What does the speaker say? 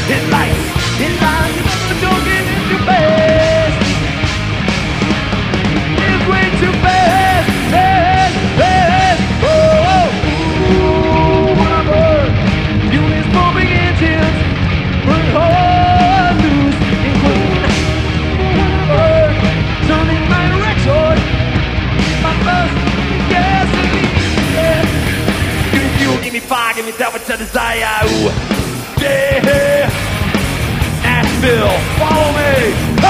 It's like don't get into fast. It's way too fast, fast, fast. Oh, mama, units pumping engines, run hard, loose and clean. Turning my direction, my bus, gasoline. Yeah. Give me fuel, give me fire, give me that which I desire. Ooh. Yeah. Nashville, follow me.